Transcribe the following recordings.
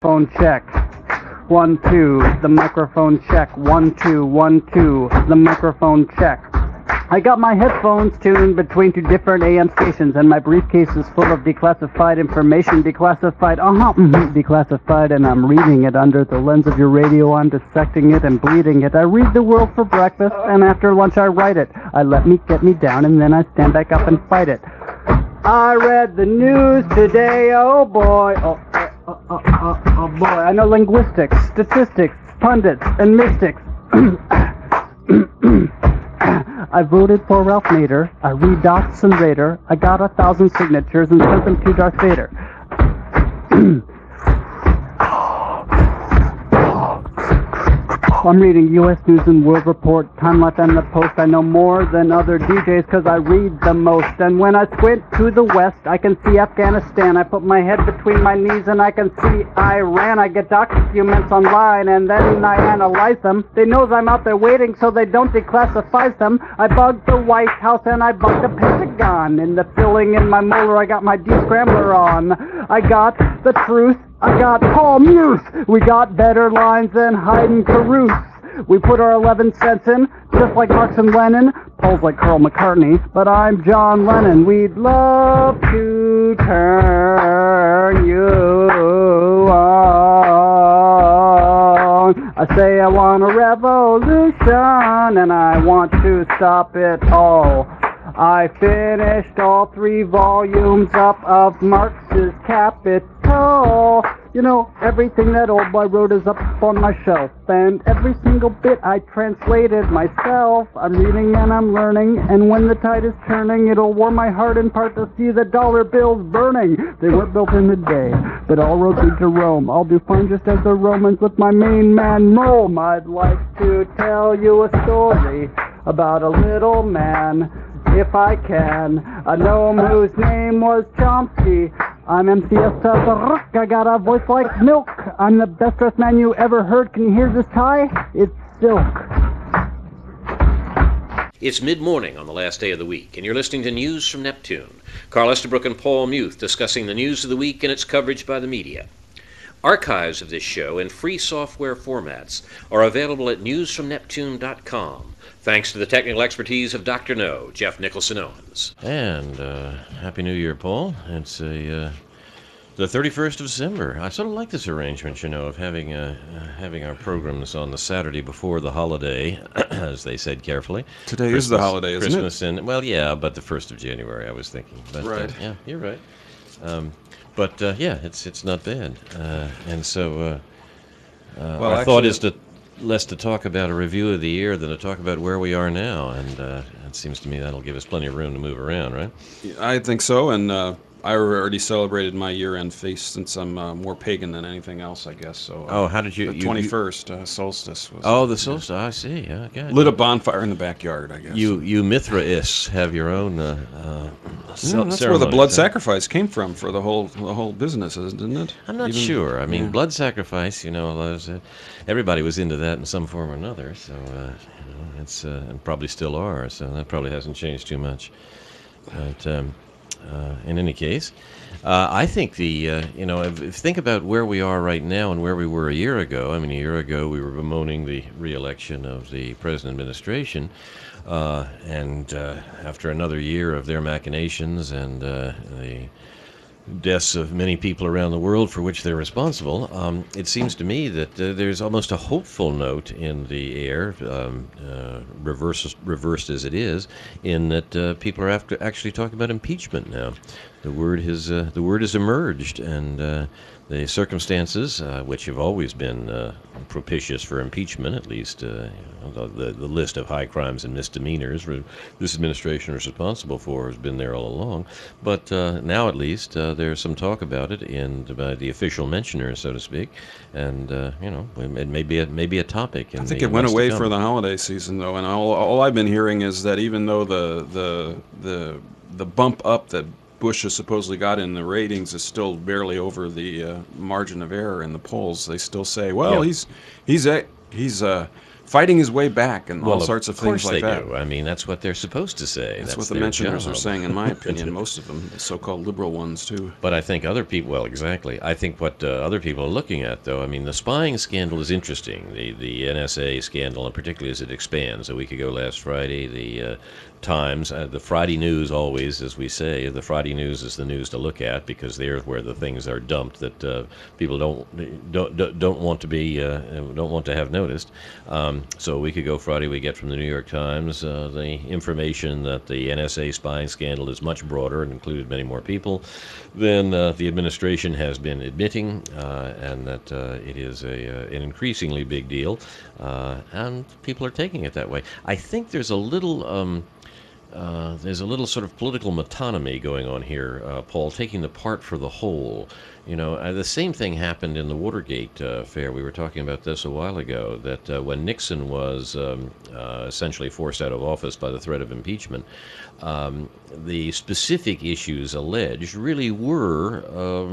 Phone check. 1, 2. The microphone check. 1, 2, 1, 2. The microphone check. I got my headphones tuned between two different AM stations, and my briefcase is full of declassified information. Declassified, and I'm reading it under the lens of your radio. I'm dissecting it and bleeding it. I read the world for breakfast, and after lunch I write it. I let me get me down, and then I stand back up and fight it. I read the news today, oh boy, oh boy. I know linguistics, statistics, pundits, and mystics. I voted for Ralph Nader. I read Docs and Raider. I got 1,000 signatures and sent them to Darth Vader. I'm reading U.S. News and World Report, Time Life, and The Post. I know more than other DJs because I read the most. And when I squint to the west, I can see Afghanistan. I put my head between my knees and I can see Iran. I get documents online and then I analyze them. They knows I'm out there waiting so they don't declassify them. I bugged the White House and I bugged the Pentagon. In the filling in my molar, I got my descrambler on. I got the truth. I got Paul Muth. We got better lines than Haydn Caruth. We put our 11 cents in, just like Marx and Lenin. Paul's like Carl McCartney, but I'm John Lennon. We'd love to turn you on. I say I want a revolution, and I want to stop it all. I finished all 3 volumes up of Marx's Capital. You know, everything that old boy wrote is up on my shelf, and every single bit I translated myself. I'm reading and I'm learning, and when the tide is turning, it'll warm my heart in part to see the dollar bills burning. They weren't built in a day, but all roads lead to Rome. I'll do fine just as the Romans with my main man Rome. I'd like to tell you a story about a little man, if I can, a gnome whose name was Chomsky. I'm MCS Rook. I got a voice like milk. I'm the best dressed man you ever heard. Can you hear this tie? It's silk. It's mid-morning on the last day of the week, and you're listening to News from Neptune. Carl Estabrook and Paul Muth discussing the news of the week and its coverage by the media. Archives of this show in free software formats are available at newsfromneptune.com. Thanks to the technical expertise of Dr. No, Jeff Nicholson Owens. And Happy New Year, Paul. It's the 31st of December. I sort of like this arrangement, you know, of having our programs on the Saturday before the holiday, as they said carefully. Today is the holiday, isn't Christmas it? Well, yeah, but the 1st of January, I was thinking. But, right. Yeah, you're right. Yeah, it's not bad. And so our thought is less to talk about a review of the year than to talk about where we are now, and it seems to me that'll give us plenty of room to move around, right? I think so, and I already celebrated my year-end feast since I'm more pagan than anything else, I guess. So. How did you? The 21st solstice was. Oh, the solstice. I see. Yeah, okay. Lit a bonfire in the backyard, I guess. You Mithraists have your own. That's where the blood sacrifice came from for the whole business, isn't it? I'm not sure. I mean, blood sacrifice. You know, everybody was into that in some form or another. So it's and probably still are. So that probably hasn't changed too much. But in any case, I think think about where we are right now and where we were a year ago. I mean, a year ago we were bemoaning the re-election of the present administration, and after another year of their machinations and the deaths of many people around the world for which they're responsible, it seems to me that there's almost a hopeful note in the air, reversed as it is, in that people are actually talking about impeachment now. The word has emerged, and the circumstances, which have always been propitious for impeachment, at least the list of high crimes and misdemeanors this administration is responsible for has been there all along. But now, at least, there's some talk about it by the official mentioners, so to speak, and it may be a topic. I think it went away for the holiday season, though, and all I've been hearing is that even though the bump up that Bush has supposedly got in the ratings is still barely over the margin of error in the polls, they still say, well, he's fighting his way back and all Well, sorts of things like they that. do. I mean, that's what they're supposed to say. That's what the their mentioners are job. saying, in my opinion, most of them, the so-called liberal ones, too. But I think other people, well, exactly. I think what other people are looking at, though, I mean, the spying scandal is interesting. The NSA scandal, and particularly as it expands. A week ago last Friday, the Times, the Friday news always, as we say, the Friday news is the news to look at because there's where the things are dumped that people don't want to be don't want to have noticed. So a week ago Friday, we get from the New York Times the information that the NSA spying scandal is much broader and included many more people than the administration has been admitting, and that it is an increasingly big deal, and people are taking it that way. I think there's a little sort of political metonymy going on here, Paul, taking the part for the whole. You know, the same thing happened in the Watergate affair. We were talking about this a while ago, that when Nixon was essentially forced out of office by the threat of impeachment, the specific issues alleged really were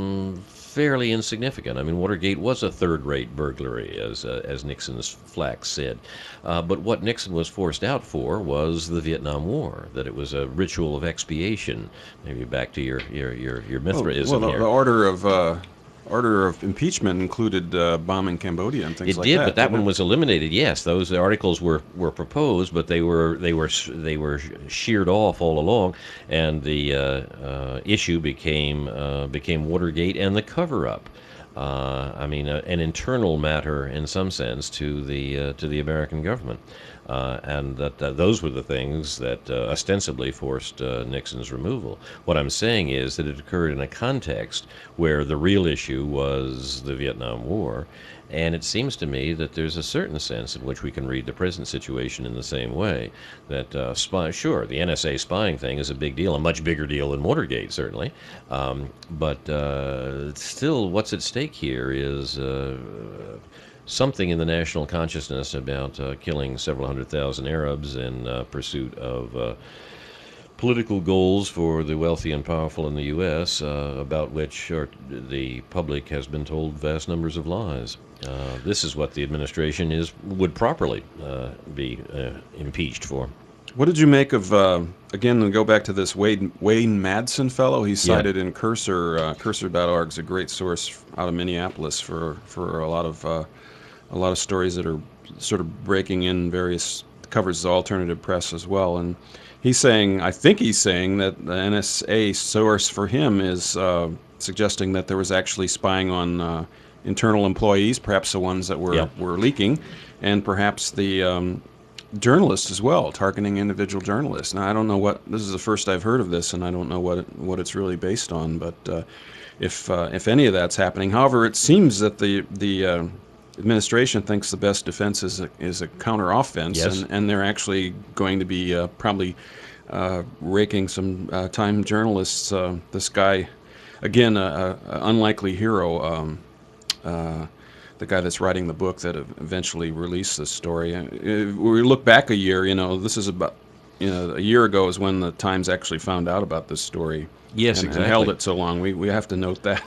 fairly insignificant. I mean, Watergate was a third-rate burglary, as Nixon's flax said. But what Nixon was forced out for was the Vietnam War, that it was a ritual of expiation. Maybe back to your Mithraism Well, here. the order of impeachment included bombing Cambodia and things It like did, that. but that didn't one it? was eliminated. Yes, those articles were proposed, but they were sheared off all along, and the issue became Watergate and the cover-up. I mean, an internal matter in some sense to the American government, and that those were the things that ostensibly forced Nixon's removal. What I'm saying is that it occurred in a context where the real issue was the Vietnam War, and it seems to me that there's a certain sense in which we can read the present situation in the same way. That sure, the NSA spying thing is a big deal, a much bigger deal than Watergate, certainly. But still, what's at stake here is something in the national consciousness about killing several 100,000 Arabs in pursuit of political goals for the wealthy and powerful in the U.S., about which the public has been told vast numbers of lies. This is what the administration would properly be impeached for. What did you make of, again, we go back to this Wayne Madsen fellow? He's cited in Cursor. Cursor.org is a great source out of Minneapolis for a lot of stories that are sort of breaking in various, covers the alternative press as well. And I think he's saying that the NSA source for him is suggesting that there was actually spying on internal employees, perhaps the ones that were leaking, and perhaps the journalists as well, targeting individual journalists. Now, I don't know this is the first I've heard of this, and I don't know what it's really based on, but if any of that's happening. However, it seems that the administration thinks the best defense is a counter-offense, Yes. and they're actually going to be probably raking some Time journalists. This guy, again, a unlikely hero, the guy that's writing the book that eventually released this story. We look back a year, this is about, a year ago is when the Times actually found out about this story. Yes, and exactly. held it so long. We have to note that.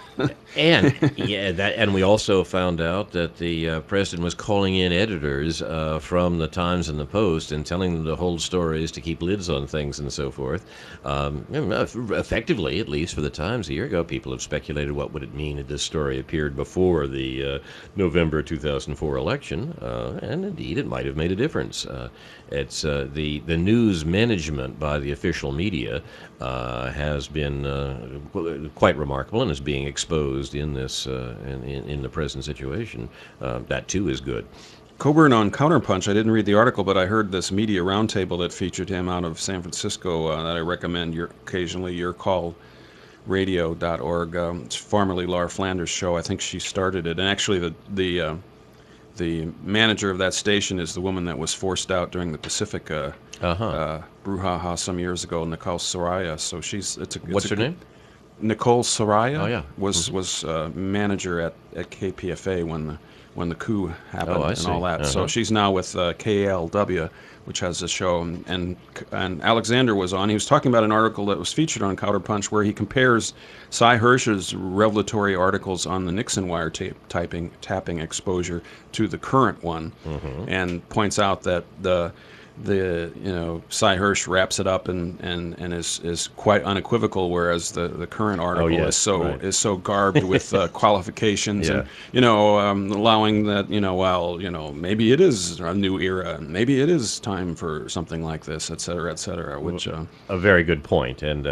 And we also found out that the president was calling in editors from the Times and the Post and telling them to hold stories to keep lids on things and so forth. Effectively, at least for the Times a year ago, people have speculated what would it mean if this story appeared before the November 2004 election, and indeed it might have made a difference. It's the news management by the official media has been quite remarkable and is being exposed in this in the present situation. That too is good. Coburn on Counterpunch, I didn't read the article, but I heard this media roundtable that featured him out of San Francisco that I recommend occasionally, yourcallradio.org. It's formerly Laura Flanders' show. I think she started it. And actually the manager of that station is the woman that was forced out during the Pacific brouhaha some years ago, Nicole Soraya. So it's What's her name? Nicole Soraya Oh, yeah. was manager at KPFA when the coup happened Oh, I and see. all that. So Uh-huh. she's now with KALW, which has a show. And Alexander was on. He was talking about an article that was featured on Counterpunch where he compares Cy Hirsch's revelatory articles on the Nixon tapping exposure to the current one, and points out that the Cy Hirsch wraps it up and is quite unequivocal, whereas the current article yes, right. is so garbed with qualifications Yeah. and allowing that maybe it is a new era and maybe it is time for something like this, et cetera, which A very good point, and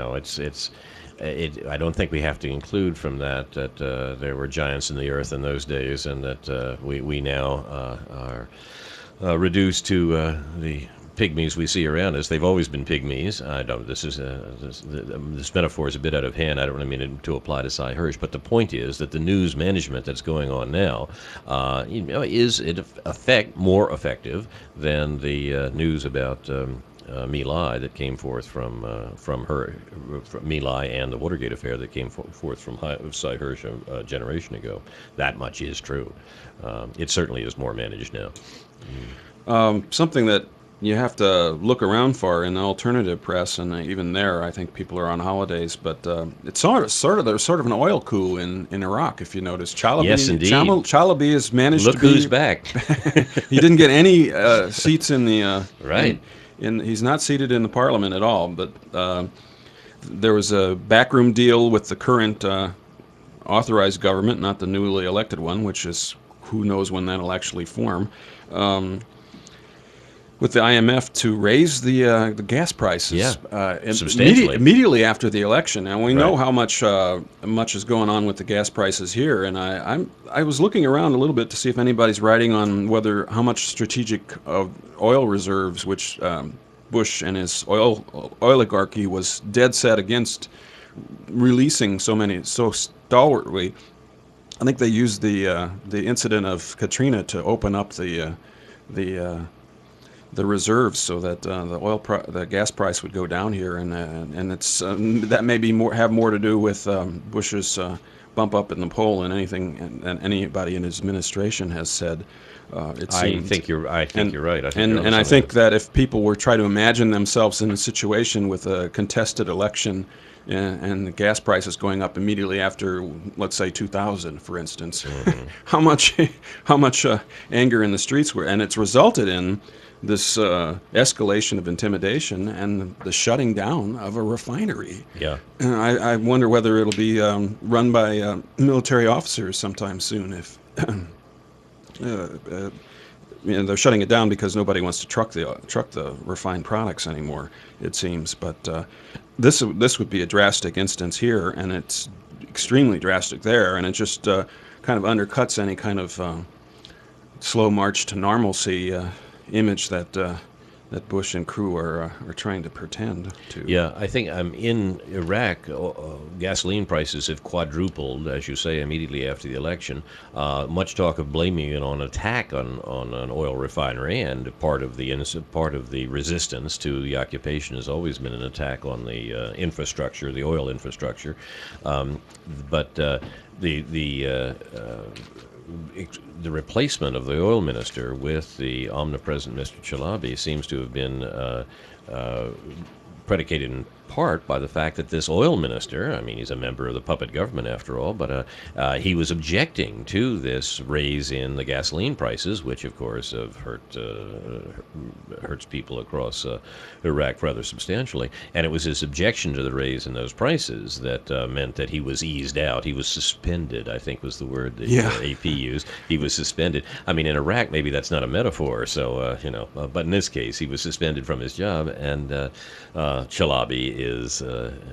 I don't think we have to include from that there were giants in the earth in those days, and that we now are reduced to the pygmies we see around us. They've always been pygmies. I don't. This metaphor is a bit out of hand. I don't really mean it to apply to Cy Hirsch, but the point is that the news management that's going on now, is in effect more effective than the news about My Lai that came forth from My Lai and the Watergate affair that came forth from Cy Hirsch a generation ago. That much is true. It certainly is more managed now. something that you have to look around for in the alternative press, and even there, I think people are on holidays. But it's there's sort of an oil coup in Iraq, if you notice. Chalabi, Yes, indeed. Chalabi has managed Look to be. who's back. He didn't get any seats in the Right. he's not seated in the parliament at all. But there was a backroom deal with the current authorized government, not the newly elected one, which is who knows when that'll actually form. With the IMF to raise the gas prices, Substantially. immediately after the election, and we know Right. how much is going on with the gas prices here. And I was looking around a little bit to see if anybody's writing on how much strategic oil reserves, which Bush and his oligarchy was dead set against releasing so stalwartly. I think they used the incident of Katrina to open up the reserves so that the gas price would go down here, and it's that may be have more to do with Bush's bump up in the poll than anything and anybody in his administration has said. It I seems. think you're right. I think you're And onto I something think there. that if people were trying to imagine themselves in a situation with a contested election and the gas prices going up immediately after, let's say, 2000, for instance, how much anger in the streets were, and it's resulted in this escalation of intimidation and the shutting down of a refinery. Yeah. I wonder whether it'll be run by military officers sometime soon if. They're shutting it down because nobody wants to truck the refined products anymore, it seems. But this would be a drastic instance here, and it's extremely drastic there, and it just kind of undercuts any kind of slow march to normalcy image that Bush and crew are trying to pretend to. Yeah, I think in Iraq, gasoline prices have quadrupled, as you say, immediately after the election. Much talk of blaming it on attack on an oil refinery, and part of the resistance to the occupation has always been an attack on the infrastructure, the oil infrastructure. But the replacement of the oil minister with the omnipresent Mr. Chalabi seems to have been predicated in part by the fact that this oil minister, I mean, he's a member of the puppet government after all, but he was objecting to this raise in the gasoline prices, which of course have hurts people across Iraq rather substantially. And it was his objection to the raise in those prices that meant that he was eased out. He was suspended, I think was the word that AP used. He was suspended. I mean, in Iraq, maybe that's not a metaphor, so, but in this case, he was suspended from his job, and Chalabi is,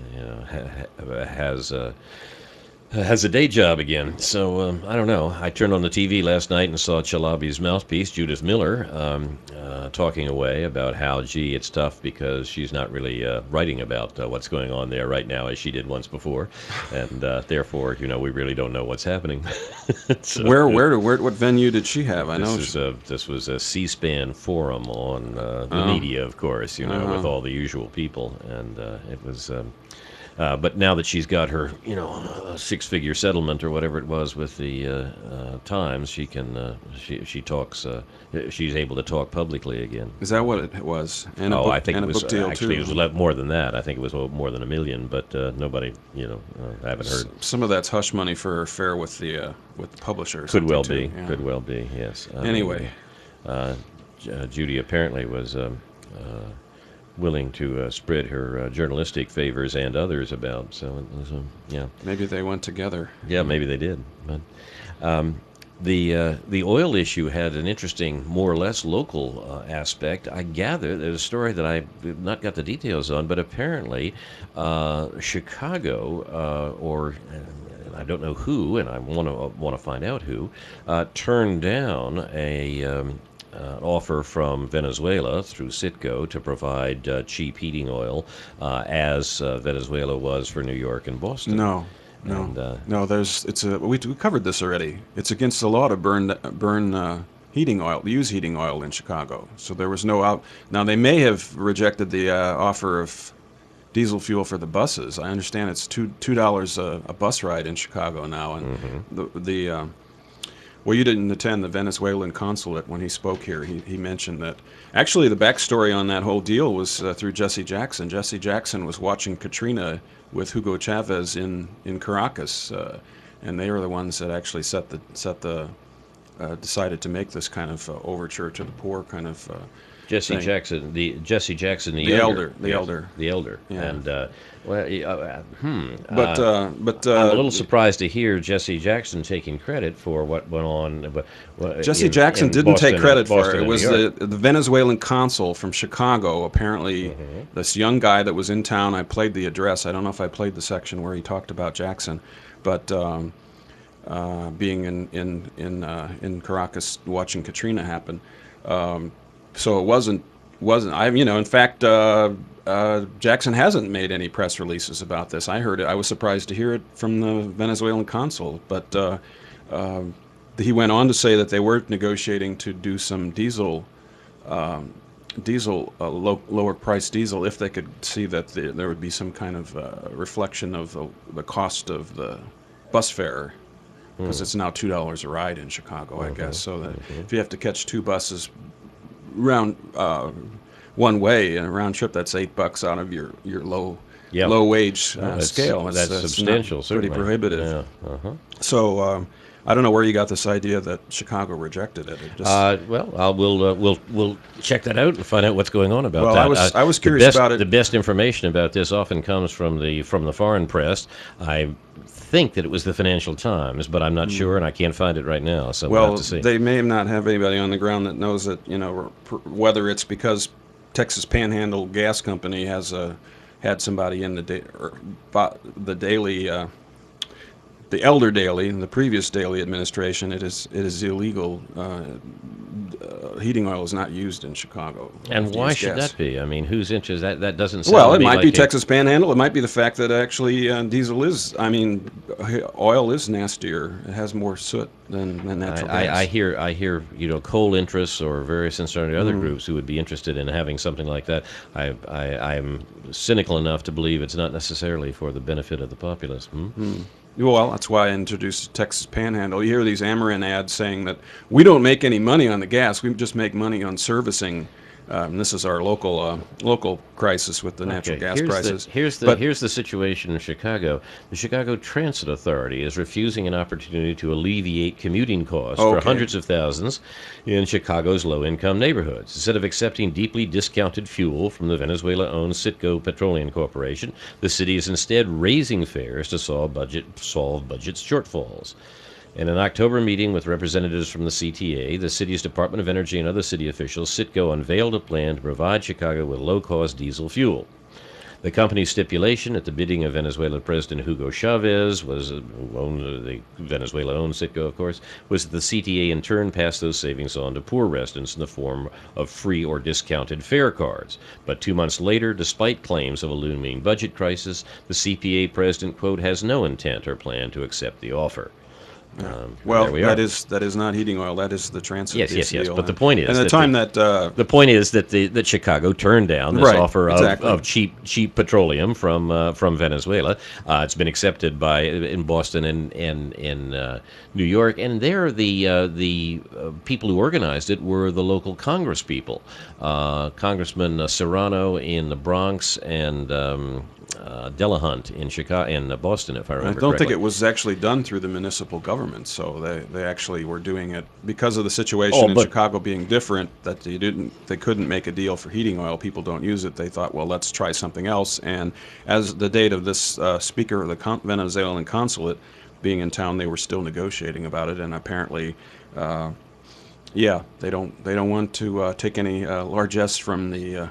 has a day job again. So I don't know. I turned on the TV last night and saw Chalabi's mouthpiece, Judith Miller, talking away about how, gee, it's tough because she's not really writing about what's going on there right now as she did once before, and therefore, we really don't know what's happening. So, what venue did she have? I know this was a C-SPAN forum on the media, of course, with all the usual people, and it was. But now that she's got her, six-figure settlement or whatever it was with the Times, she can she talks. She's able to talk publicly again. Is that what it was? And Oh, I think and it a was book deal actually too. it was a lot more than that. I think it was more than $1 million, but nobody, I haven't heard. Some of that's hush money for her affair with the publisher. or Could well something, be. too. Yeah. Could well be. Yes. Anyway, Judy apparently was willing to spread her journalistic favors and others about. So it was, yeah. maybe they went together. Yeah, maybe they did. But the oil issue had an interesting, more or less local aspect. I gather there's a story that I've not got the details on, but apparently Chicago or I don't know who, and I want to find out who, turned down an offer from Venezuela through Citgo to provide cheap heating oil, as Venezuela was for New York and Boston. No. No. We covered this already. It's against the law to burn heating oil, use heating oil in Chicago. So there was no out. Now they may have rejected the offer of diesel fuel for the buses. I understand it's $2 a bus ride in Chicago now, and well, you didn't attend the Venezuelan consulate when he spoke here. He mentioned that actually the backstory on that whole deal was through Jesse Jackson. Jesse Jackson was watching Katrina with Hugo Chavez in Caracas, and they were the ones that actually decided to make this kind of overture to the poor kind of Jesse thing. Jackson, the elder. Yeah. And But I'm a little surprised to hear Jesse Jackson taking credit for what went on. Jesse Jackson didn't Boston, take credit for Boston it. It and was New York. the Venezuelan consul from Chicago. Apparently, this young guy that was in town. I played the address. I don't know if I played the section where he talked about Jackson, but being in Caracas watching Katrina happen. So it wasn't. In fact, Jackson hasn't made any press releases about this. I heard it. I was surprised to hear it from the Venezuelan consul. But he went on to say that they were negotiating to do some lower price diesel if they could see that there would be some kind of reflection of the cost of the bus fare. Because it's now $2 a ride in Chicago, I guess. So that if you have to catch two buses round one way and a round trip, that's $8 out of your low wage scale. That's it's substantial, pretty certainly. prohibitive. Yeah. So I don't know where you got this idea that Chicago rejected it. We'll check that out and find out what's going on about Well, that. I was curious about it. The best information about this often comes from the foreign press. I think that it was the Financial Times, but I'm not sure, and I can't find it right now. So we'll have to see. They may not have anybody on the ground that knows that. Whether it's because Texas Panhandle Gas Company has had somebody in the daily. The Elder Daily, in the previous Daily administration, it is illegal. Heating oil is not used in Chicago. And why should that be? I mean, whose interest? That doesn't sound Well, to it me might like be Texas Panhandle. It might be the fact that actually diesel is. I mean, oil is nastier. It has more soot than natural gas. I hear coal interests or various other groups who would be interested in having something like that. I'm cynical enough to believe it's not necessarily for the benefit of the populace. Well, that's why I introduced Texas Panhandle. You hear these Ameren ads saying that we don't make any money on the gas. We just make money on servicing. This is our local crisis with the natural gas prices. Here's the situation in Chicago. The Chicago Transit Authority is refusing an opportunity to alleviate commuting costs for hundreds of thousands in Chicago's low-income neighborhoods. Instead of accepting deeply discounted fuel from the Venezuela-owned Citgo Petroleum Corporation, the city is instead raising fares to solve budget shortfalls. In an October meeting with representatives from the CTA, the city's Department of Energy, and other city officials, Citgo unveiled a plan to provide Chicago with low-cost diesel fuel. The company's stipulation, at the bidding of Venezuelan President Hugo Chavez, the Venezuela-owned Citgo, of course, was that the CTA in turn passed those savings on to poor residents in the form of free or discounted fare cards. But 2 months later, despite claims of a looming budget crisis, the CPA president, quote, has no intent or plan to accept the offer. Well, there we are. that is not heating oil. That is the transit. Yes. deal. But the point is, and the that time the point is that Chicago turned down this Right, offer exactly. of cheap petroleum from Venezuela. It's been accepted in Boston and in New York, and there the people who organized it were the local Congress people, Congressman Serrano in the Bronx and Delahunt in Chicago, in Boston, if I I remember don't correctly. think it was actually done through the municipal government, so they actually were doing it because of the situation in but- Chicago being different. That they couldn't make a deal for heating oil. People don't use it. They thought, well, let's try something else. And as the date of this speaker of the Venezuelan consulate being in town, they were still negotiating about it. And apparently, they don't want to take any largesse from the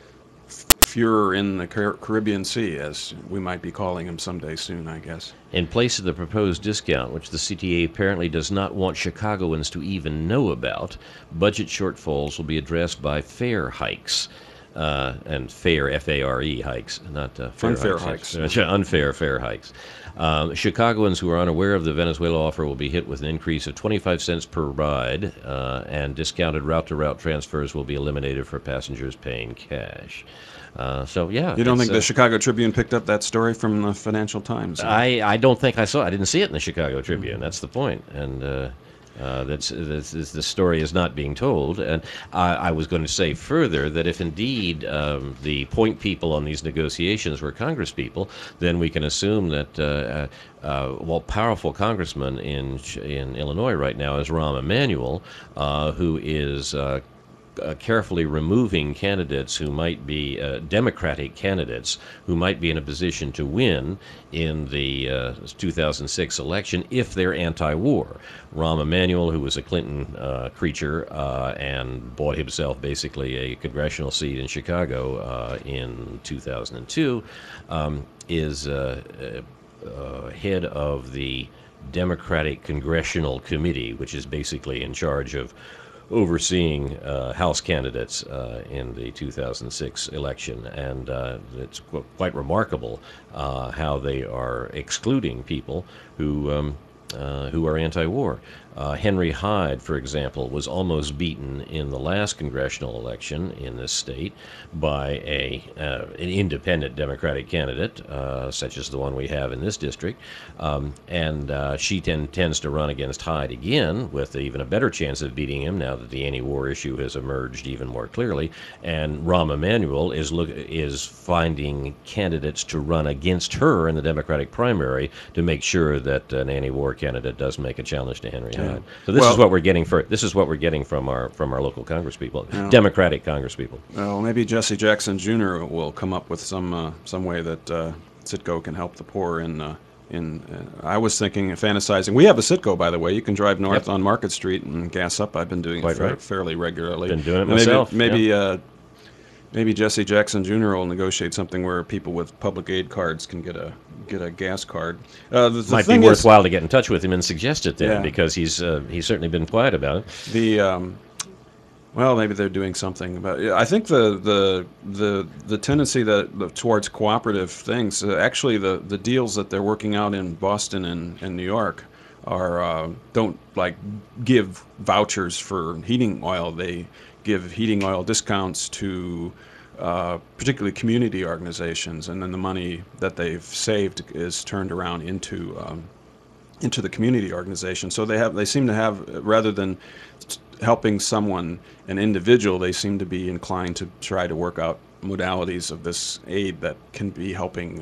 Fuhrer in the Caribbean Sea, as we might be calling him someday soon, I guess. In place of the proposed discount, which the CTA apparently does not want Chicagoans to even know about, budget shortfalls will be addressed by fare hikes. And fare, F-A-R-E, hikes, not fare Unfair hikes. hikes. Unfair fare hikes. Chicagoans who are unaware of the Venezuela offer will be hit with an increase of 25 cents per ride, and discounted route-to-route transfers will be eliminated for passengers paying cash. You don't think the Chicago Tribune picked up that story from the Financial Times? I don't think I saw it. I didn't see it in the Chicago Tribune. That's the point. And the story is not being told. And I was going to say further that if indeed the point people on these negotiations were Congress people, then we can assume that powerful congressman in Illinois right now is Rahm Emanuel, who is carefully removing candidates who might be Democratic candidates who might be in a position to win in the 2006 election if they're anti-war. Rahm Emanuel, who was a Clinton creature and bought himself basically a congressional seat in Chicago in 2002, is head of the Democratic Congressional Committee, which is basically in charge of overseeing House candidates in the 2006 election, and it's quite remarkable how they are excluding people who are anti-war. Henry Hyde, for example, was almost beaten in the last congressional election in this state by an independent Democratic candidate, such as the one we have in this district, and she tends to run against Hyde again with even a better chance of beating him now that the anti-war issue has emerged even more clearly. And Rahm Emanuel is finding candidates to run against her in the Democratic primary to make sure that an anti-war candidate does make a challenge to Henry Hyde. So this is what we're getting from our local congresspeople, Democratic congresspeople. Well, maybe Jesse Jackson Jr. will come up with some way that Citgo can help the poor I was fantasizing. We have a Citgo, by the way. You can drive north on Market Street and gas up. I've been doing it fairly regularly. Been doing it myself. Maybe Jesse Jackson Jr. will negotiate something where people with public aid cards can get a gas card. The might be worthwhile to get in touch with him and suggest it then, because he's certainly been quiet about it. Well, maybe they're doing something about it. I think the tendency towards cooperative things, actually the deals that they're working out in Boston and New York are don't give vouchers for heating oil. They give heating oil discounts to particularly community organizations, and then the money that they've saved is turned around into the community organization. So they seem to have, rather than helping an individual, they seem to be inclined to try to work out modalities of this aid that can be helping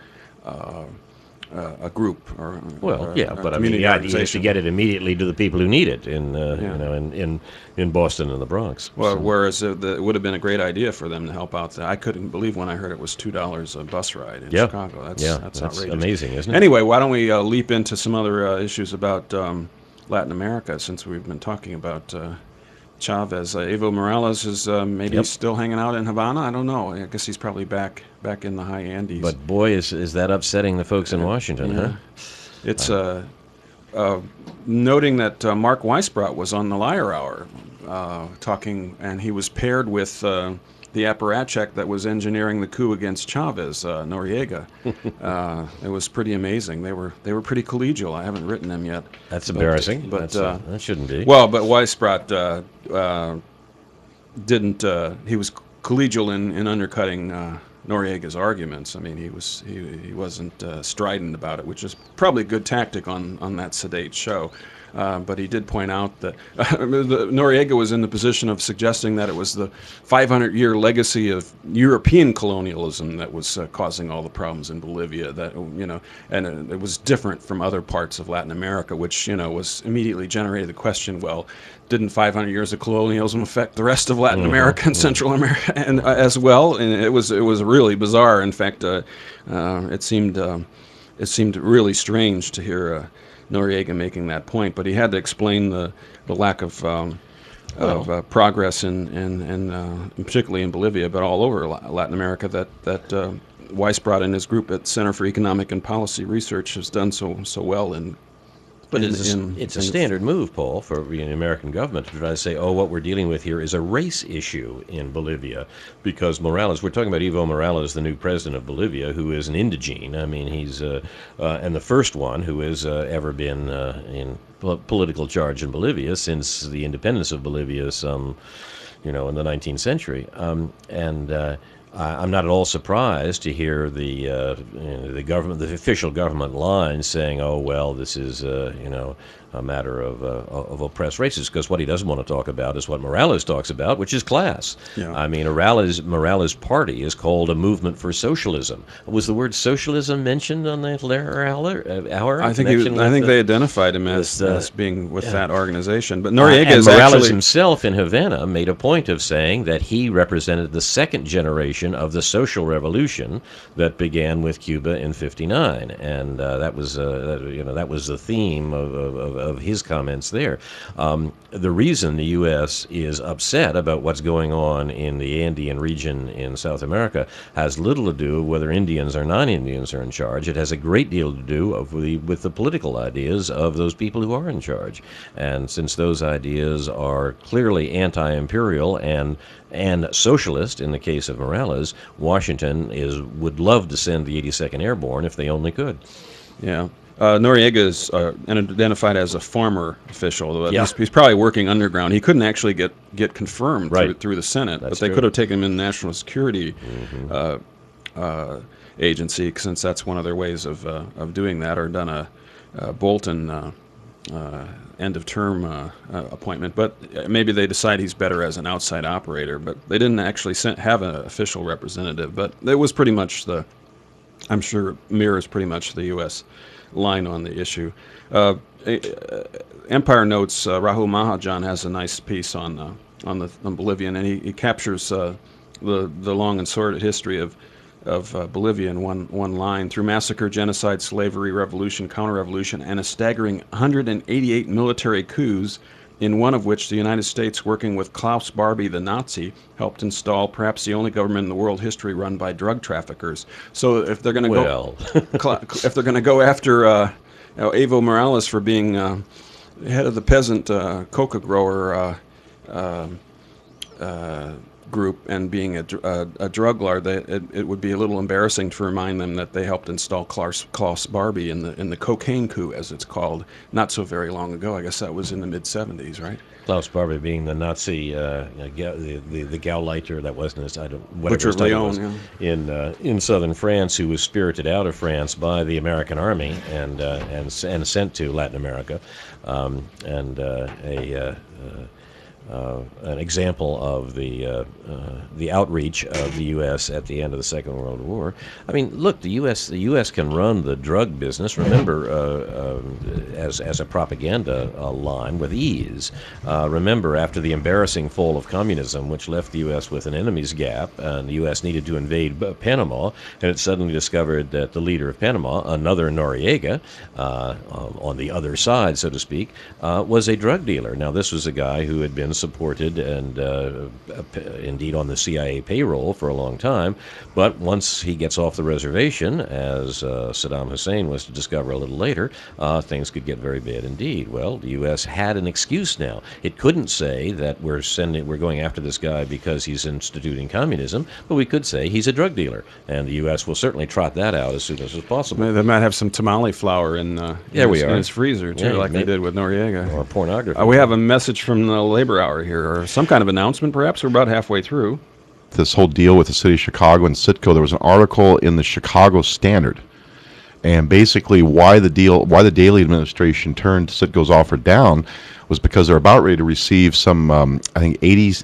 a group or but I mean the idea is to get it immediately to the people who need it in Boston and the Bronx. Well, whereas it would have been a great idea for them to help out. I couldn't believe when I heard it was $2 a bus ride in Chicago. That's outrageous. Amazing, isn't it? Anyway, why don't we leap into some other issues about Latin America, since we've been talking about Chavez. Evo Morales is maybe still hanging out in Havana. I don't know. I guess he's probably back in the high Andes. But boy, is that upsetting the folks in Washington, huh? It's noting that Mark Weisbrot was on the Liar Hour talking, and he was paired with the apparatchik that was engineering the coup against Chavez, Noriega. It was pretty amazing. They were pretty collegial. I haven't written them yet. That's embarrassing. But That shouldn't be. well, but Weisbrot didn't. He was collegial in undercutting Noriega's arguments. I mean, he wasn't strident about it, which is probably a good tactic on that sedate show. But he did point out that Noriega was in the position of suggesting that it was the 500-year legacy of European colonialism that was causing all the problems in Bolivia. That and it was different from other parts of Latin America, which was immediately generated the question: well, didn't 500 years of colonialism affect the rest of Latin America and Central America and as well? And it was really bizarre. In fact, it seemed really strange to hear Noriega making that point, but he had to explain the lack of progress in particularly in Bolivia, but all over Latin America that Weisbrot and his group at Center for Economic and Policy Research has done so well in. But it's a standard move, Paul, for the American government to try to say, what we're dealing with here is a race issue in Bolivia, because Morales, we're talking about Evo Morales, the new president of Bolivia, who is an indigene. I mean, he's and the first one who has ever been in political charge in Bolivia since the independence of Bolivia, in the 19th century, I'm not at all surprised to hear the official government line saying, "Oh well, this is a matter of oppressed races," because what he doesn't want to talk about is what Morales talks about, which is class. Yeah. I mean, Morales' party is called a movement for socialism. Was the word socialism mentioned on that hour? I think they identified him as being with that organization. But Noriega and is Morales actually himself in Havana made a point of saying that he represented the second generation of the social revolution that began with Cuba in '59, and that was the theme of his comments there. The reason the U.S. is upset about what's going on in the Andean region in South America has little to do with whether Indians or non-Indians are in charge. It has a great deal to do with the political ideas of those people who are in charge. And since those ideas are clearly anti-imperial and socialist in the case of Morales, Washington would love to send the 82nd Airborne if they only could. Yeah. Noriega is identified as a former official. Yeah. He's probably working underground. He couldn't actually get confirmed Right. through the Senate, That's but they true. could have taken him in the National Security Agency, since that's one of their ways of doing that, or done a Bolton end-of-term appointment. But maybe they decide he's better as an outside operator. But they didn't actually have an official representative. But it was pretty much I'm sure mirrors pretty much the U.S. line on the issue. Empire Notes, Rahul Mahajan has a nice piece on Bolivian, and he captures the long and sordid history of Bolivia in one line: through massacre, genocide, slavery, revolution, counter-revolution, and a staggering 188 military coups, in one of which the United States, working with Klaus Barbie, the Nazi, helped install perhaps the only government in the world history run by drug traffickers. So if they're going to if they're going to go after Evo Morales for being head of the peasant coca grower group and being a drug lord, it would be a little embarrassing to remind them that they helped install Klaus Barbie in the cocaine coup, as it's called, not so very long ago. I guess that was in the mid-'70s, right? Klaus Barbie being the Nazi, the Gauleiter, that wasn't his, Butcher of Lyon, in southern France, who was spirited out of France by the American army and sent to Latin America, an example of the outreach of the U.S. at the end of the Second World War. I mean, look, the U.S. can run the drug business, remember, as a propaganda line with ease. Remember, after the embarrassing fall of communism, which left the U.S. with an enemy's gap, and the U.S. needed to invade Panama, and it suddenly discovered that the leader of Panama, another Noriega, on the other side, so to speak, was a drug dealer. Now, this was a guy who had been supported and indeed on the CIA payroll for a long time. But once he gets off the reservation, as Saddam Hussein was to discover a little later, things could get very bad indeed. Well, the U.S. had an excuse now. It couldn't say that we're going after this guy because he's instituting communism, but we could say he's a drug dealer, and the U.S. will certainly trot that out as soon as possible. They might have some tamale flour in his freezer too, like they did with Noriega. Or pornography. We have a message from the Labor Hour here, or some kind of announcement. Perhaps we're about halfway through. This whole deal with the city of Chicago and Citgo, there was an article in the Chicago Standard, and basically why the Daley administration turned Citgo's offer down was because they're about ready to receive some, I think,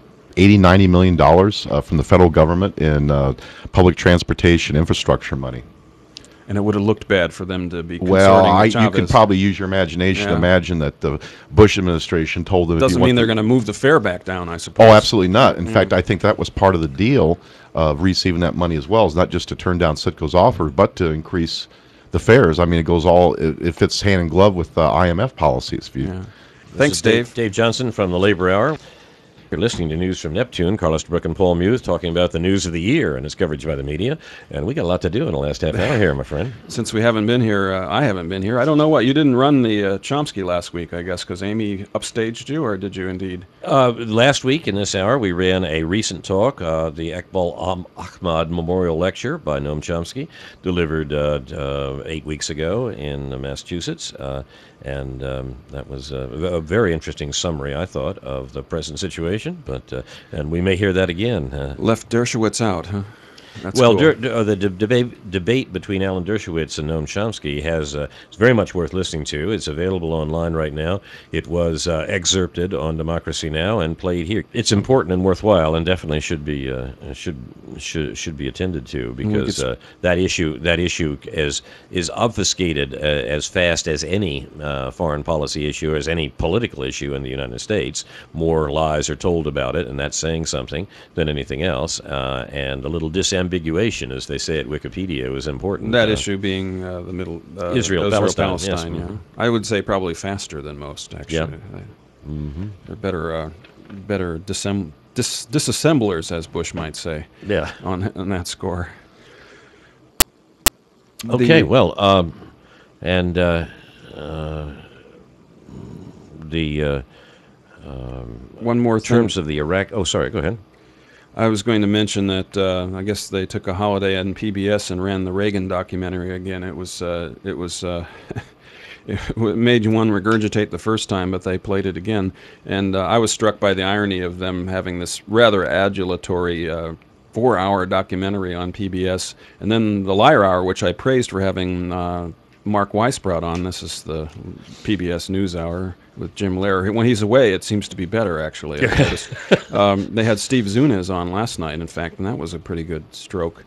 $90 million from the federal government in public transportation infrastructure money. And it would have looked bad for them to be consorting with Chavez. You could probably use your imagination to imagine that the Bush administration told them... Doesn't mean they're going to move the fare back down, I suppose. Oh, absolutely not. In fact, I think that was part of the deal of receiving that money as well, is not just to turn down Citgo's offer, but to increase the fares. I mean, it fits hand in glove with IMF policies. Thanks, Dave. Dave Johnson from the Labor Hour. You're listening to News from Neptune. Carl Estabrook and Paul Muth talking about the news of the year and its coverage by the media. And we got a lot to do in the last half hour here, my friend. Since we haven't been here, I haven't been here. I don't know what. You didn't run the Chomsky last week, I guess, because Amy upstaged you, or did you indeed? Last week in this hour, we ran a recent talk, the Iqbal Ahmad Memorial Lecture by Noam Chomsky, delivered 8 weeks ago in Massachusetts. And that was a very interesting summary, I thought, of the present situation. But and we may hear that again. Left Dershowitz out, huh? That's well, cool. The debate between Alan Dershowitz and Noam Chomsky is very much worth listening to. It's available online right now. It was excerpted on Democracy Now! And played here. It's important and worthwhile, and definitely should be attended to, because that issue is obfuscated as fast as any foreign policy issue, as any political issue in the United States. More lies are told about it, and that's saying something, than anything else. And a little disambiguation, as they say at Wikipedia, is important. That issue being the middle Israel-Palestine. Yes. Yeah. I would say probably faster than most, actually. Yeah. They're better disassemblers, as Bush might say. Yeah. On that score. Okay. One more in terms of the Iraq. Oh, sorry. Go ahead. I was going to mention that I guess they took a holiday on PBS and ran the Reagan documentary again. It made one regurgitate the first time, but they played it again. And I was struck by the irony of them having this rather adulatory 4-hour documentary on PBS, and then the Liar Hour, which I praised for having Mark Weisbrot on. This is the PBS News Hour with Jim Lehrer. When he's away, it seems to be better, actually. They had Steve Zunes on last night, in fact, and that was a pretty good stroke.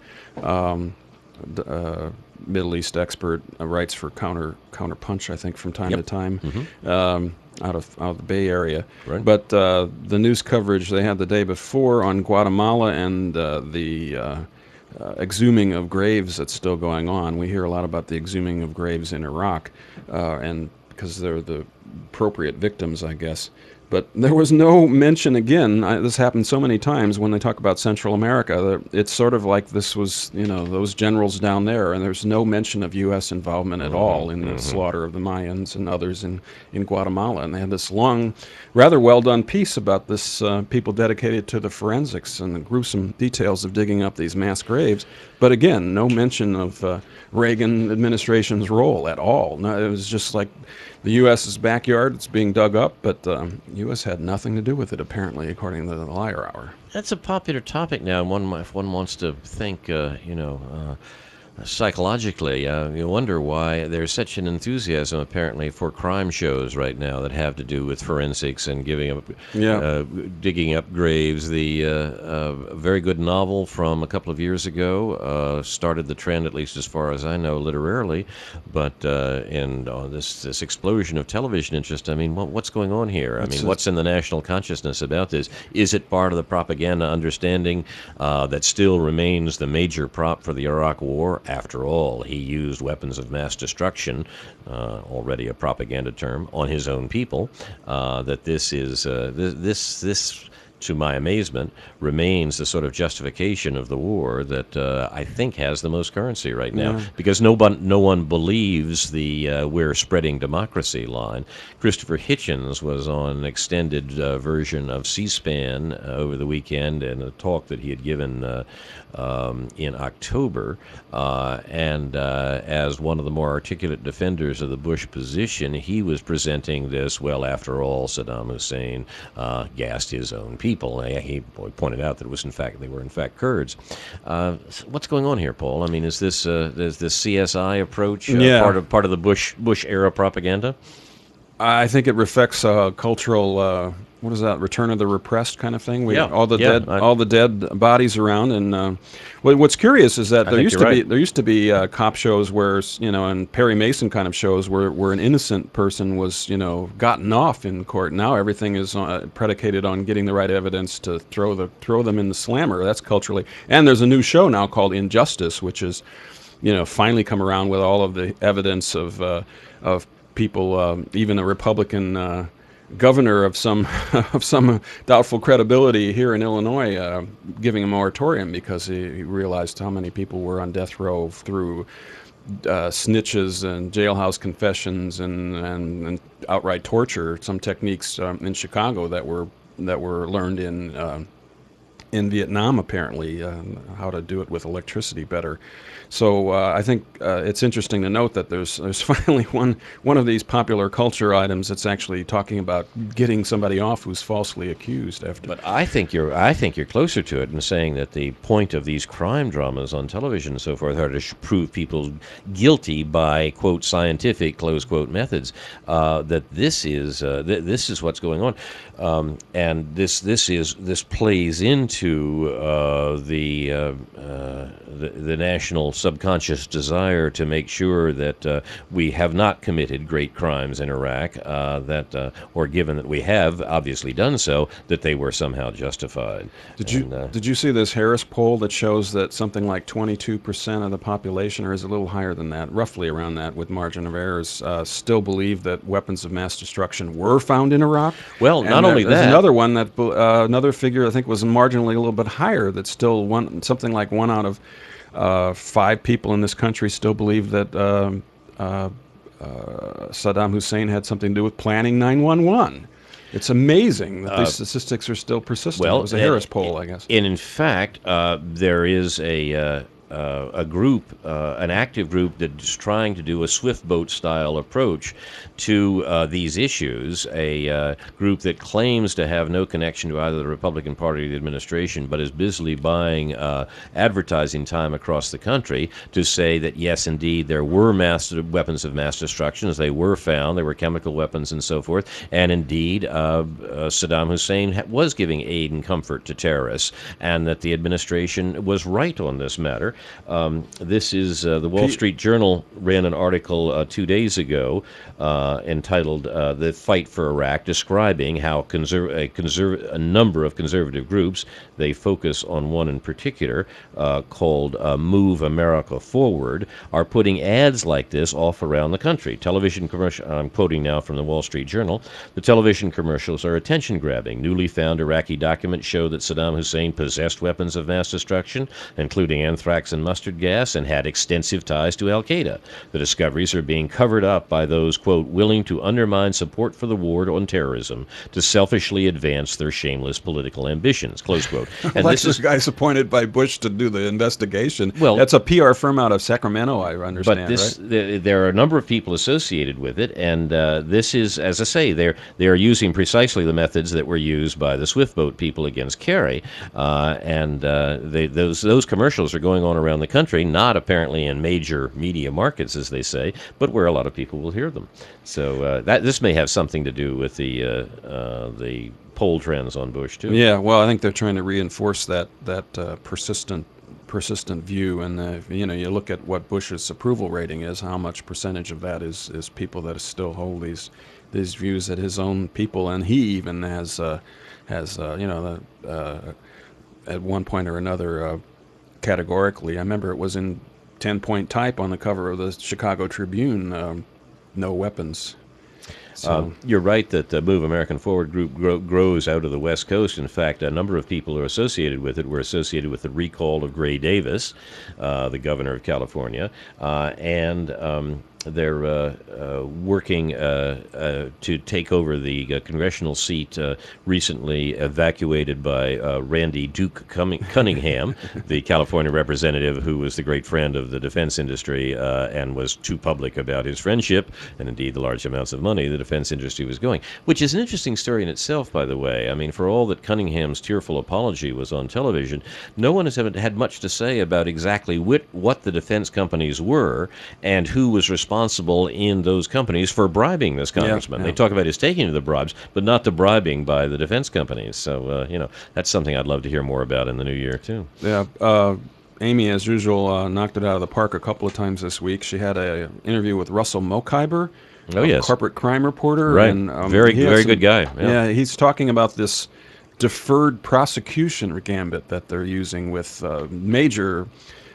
Middle East expert, writes for Counterpunch, I think, from time to time, out of the Bay Area. Right. But the news coverage they had the day before on Guatemala and the exhuming of graves that's still going on. We hear a lot about the exhuming of graves in Iraq, and because they're the appropriate victims, I guess. But there was no mention, again, this happened so many times when they talk about Central America, it's sort of like this was, those generals down there, and there's no mention of U.S. involvement at all in the slaughter of the Mayans and others in Guatemala. And they had this long, rather well-done piece about this, people dedicated to the forensics and the gruesome details of digging up these mass graves. But again, no mention of Reagan administration's role at all. No, it was just like the U.S.'s backyard. It's being dug up, but the U.S. had nothing to do with it, apparently, according to the Liar Hour. That's a popular topic now, and if one wants to think, psychologically, you wonder why there's such an enthusiasm, apparently, for crime shows right now that have to do with forensics and digging up graves. The very good novel from a couple of years ago started the trend, at least as far as I know, literarily. But this explosion of television interest, I mean, what's going on here? What's in the national consciousness about this? Is it part of the propaganda understanding that still remains the major prop for the Iraq War? After all, he used weapons of mass destruction, already a propaganda term, on his own people. That this is this to my amazement, remains the sort of justification of the war that I think has the most currency right now, because no one believes the "we're spreading democracy" line. Christopher Hitchens was on an extended version of C-SPAN over the weekend, and a talk that he had given in October, and as one of the more articulate defenders of the Bush position, he was presenting this, well, after all, Saddam Hussein gassed his own people. He pointed out that they were in fact Kurds. So what's going on here, Paul? I mean, is this CSI approach part of the Bush era propaganda? I think it reflects cultural. What is that? Return of the repressed kind of thing. All the dead bodies around, and what's curious is that there used to be cop shows where and Perry Mason kind of shows where an innocent person was gotten off in court. Now everything is predicated on getting the right evidence to throw them in the slammer. That's culturally, and there's a new show now called Injustice, which is finally come around with all of the evidence of people, even a Republican governor of some doubtful credibility here in Illinois, giving a moratorium because he realized how many people were on death row through snitches and jailhouse confessions and outright torture. Some techniques in Chicago that were learned in Vietnam, apparently, how to do it with electricity better. So I think it's interesting to note that there's finally one of these popular culture items that's actually talking about getting somebody off who's falsely accused. But I think you're closer to it in saying that the point of these crime dramas on television and so forth are to prove people guilty by quote scientific close quote methods. That this is what's going on, and this plays into the national subconscious desire to make sure that we have not committed great crimes in Iraq, or given that we have obviously done so, that they were somehow justified. Did you see this Harris poll that shows that something like 22% of the population, or is it a little higher than that, roughly around that with margin of errors, still believe that weapons of mass destruction were found in Iraq? Well, not only that. There's another one that another figure I think was marginally a little bit higher, that's still something like 1 out of 5 people in this country still believe that Saddam Hussein had something to do with planning 9/11. It's amazing that these statistics are still persistent. Well, it was a Harris poll, I guess. And in fact, there is a group, an active group that's trying to do a swift boat style approach to these issues, a group that claims to have no connection to either the Republican Party or the administration, but is busily buying advertising time across the country to say that, yes, indeed, there were weapons of mass destruction, as they were found, there were chemical weapons and so forth, and indeed, Saddam Hussein was giving aid and comfort to terrorists, and that the administration was right on this matter. This is the Wall Street Journal ran an article 2 days ago entitled "The Fight for Iraq," describing how a number of conservative groups, they focus on one in particular called Move America Forward, are putting ads like this off around the country. Television commercial. I'm quoting now from the Wall Street Journal. The television commercials are attention-grabbing. Newly found Iraqi documents show that Saddam Hussein possessed weapons of mass destruction, including anthrax and mustard gas, and had extensive ties to al-Qaeda. The discoveries are being covered up by those, quote, willing to undermine support for the war on terrorism to selfishly advance their shameless political ambitions, close quote. And this is guy's appointed by Bush to do the investigation. Well, that's a PR firm out of Sacramento, I understand. But there are a number of people associated with it, and this is, as I say, they are using precisely the methods that were used by the Swiftboat people against Kerry, and those commercials are going on around the country, not apparently in major media markets, as they say, but where a lot of people will hear them. So this may have something to do with the poll trends on Bush too. Yeah, well, I think they're trying to reinforce that persistent view, and you look at what Bush's approval rating is, how much percentage of that is people that still hold these views that his own people, and he even has at one point or another categorically. I remember it was in 10-point type on the cover of the Chicago Tribune, no weapons. So, You're right that the Move American Forward group grows out of the West Coast. In fact, a number of people who are associated with it were associated with the recall of Gray Davis, the governor of California, and they're working to take over the congressional seat recently evacuated by Randy Duke Cunningham, the California representative who was the great friend of the defense industry and was too public about his friendship and indeed the large amounts of money the defense industry was going, which is an interesting story in itself, by the way. I mean, for all that Cunningham's tearful apology was on television, no one has ever had much to say about exactly what the defense companies were and who was responsible in those companies for bribing this congressman. Yeah. They talk about his taking of the bribes, but not the bribing by the defense companies. So, that's something I'd love to hear more about in the new year, too. Yeah, Amy, as usual, knocked it out of the park a couple of times this week. She had an interview with Russell Mokhiber, yes. corporate crime reporter. Right, And, very he had good guy. Yeah, he's talking about this deferred prosecution gambit that they're using with major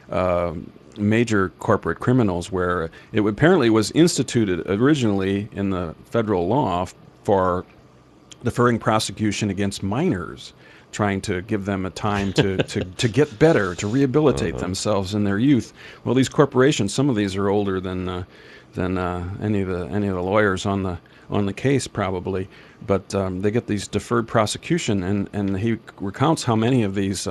corporate criminals, where it apparently was instituted originally in the federal law for deferring prosecution against minors, trying to give them a time to get better, to rehabilitate themselves in their youth. Well, these corporations, some of these are older than any of the lawyers on the case probably, but they get these deferred prosecution, and he recounts how many of these